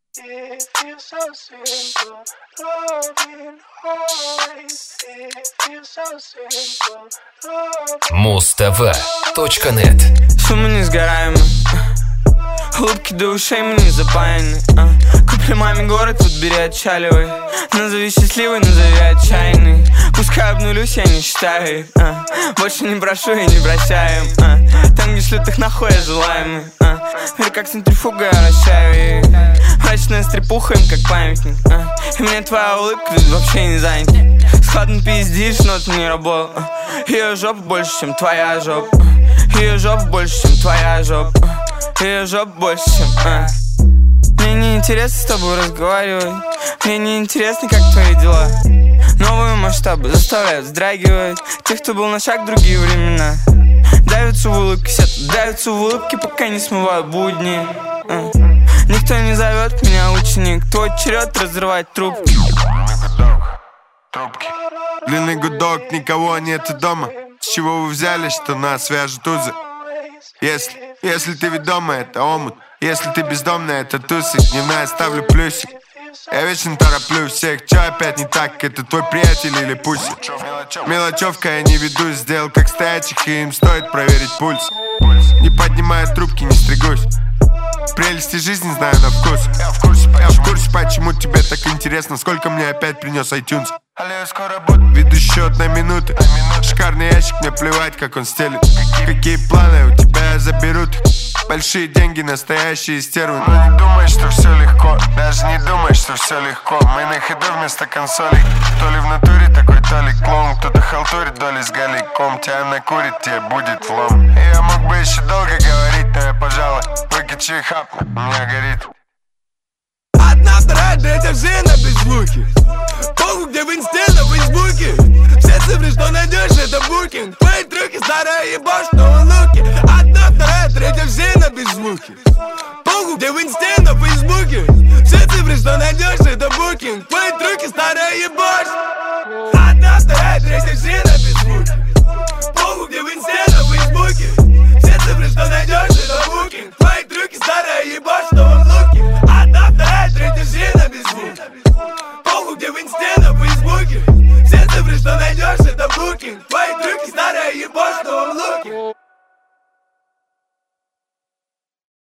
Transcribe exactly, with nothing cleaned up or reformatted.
It feels so simple, loving always. It feels so simple, loving. муз тэ вэ точка нет. Шумы несгораемы, улыбки до ушей мы не запаяны. Купи маме город, вот бери, отчаливай. Назови счастливый, назови отчаянный. Пускай обнулюсь, я не считаю их. Больше не прошу и не прощаем. Там, где шлют их нахуй, я желаемый. Мир как центрифуга, я вращаю их. Мрачная стрепуха им как памятник. И мне твоя улыбка тут вообще не занята. Складно пиздишь, но ты не работал. Ее жопа больше, чем твоя жопа. Ее жопа больше, чем твоя жопа. Ее жопа больше, чем а. Мне не интересно с тобой разговаривать. Мне не интересно, как твои дела. Новые масштабы заставляют вздрагивать тех, кто был на шаг в другие времена. Давятся в улыбке, сядут, давятся в улыбке, пока не смывают будни. а. Никто не зовет меня ученик. Твой черед разрывать трубки. Трубки. Длинный гудок, никого нет дома. С чего вы взяли, что нас вяжут узы? Если, если ты ведома, это омут. Если ты бездомная, это тусы. Дневная ставлю плюсик. Я вечно тороплю всех. Чё опять не так? Это твой приятель или пусть? Мелочевка, я не ведусь. Сделал как стоячих, и им стоит проверить пульс. Не поднимая трубки, не стригусь. Прелести жизни знаю на вкус. Я в курсе, я в курсе, почему тебе так интересно. Сколько мне опять принес iTunes. Веду счет на минуты. Шикарный ящик, мне плевать, как он стелит. Какие планы у тебя заберут? Большие деньги, настоящие стервы. Но не думай, что все легко. Даже не думай, что все легко. Мы на ходу вместо консолей. То ли в натуре такой, то ли клоун. Кто-то халтурит доли с галиком. Тебя накурит, тебе будет влом. И я мог бы еще долго говорить, но я, пожалуй, выкачу и хапну, у меня горит. Одна, вторая, третья, все на беззвуке. Похуй, где в инсте, на фейсбуке. Все цифры, что найдешь, это букинг. Твои трюки, старая ебашь, новые луки. Одна, вторая, третья, все на беззвуке. Похуй, где в инсте, на фейсбуке. Все цифры, что найдешь, это букинг. Твои трюки, старая ебашь. Одна, вторая, третья, все на беззвуке. Похуй, где в инсте, на фейсбуке. Все цифры, что найдешь, это букинг. Твои трюки, старая ебашь, новые луки. Одна, вторая, третья, все на беззвуке. Похуй, где в инсте, на фейсбуке. Все цифры, что найдешь, это букинг. Твои трюки, старая ебашь, в новом луке.